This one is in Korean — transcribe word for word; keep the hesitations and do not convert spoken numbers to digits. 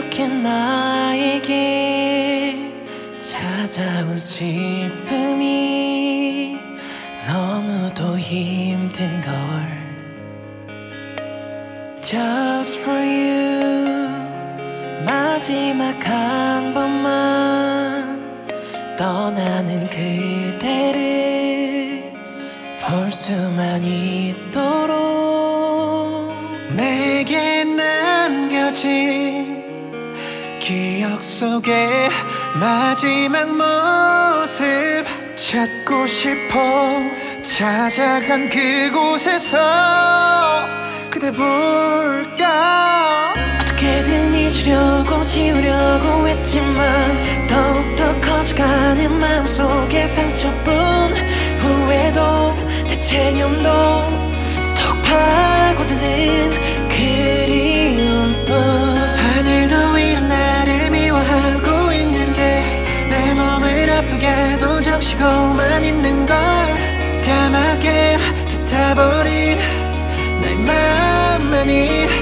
이렇게 나에게 찾아온 슬픔이 너무도 힘든 걸. Just for you 마지막 한 번만 떠나는 그대를 볼 수만 있도록 내게 남겨진 기억 속의 마지막 모습 찾고 싶어. 찾아간 그곳에서 그대 볼까. 어떻게든 잊으려고 지우려고 했지만 더욱더 커져가는 마음속의 상처뿐. 후회도 내 체념도 턱 파고드는 그리움뿐. 하늘도 이런 나를 미워하고 있는데 내 몸을 아프게도 적시고만 있는 걸. 까맣게 듯해버린 날 맘만이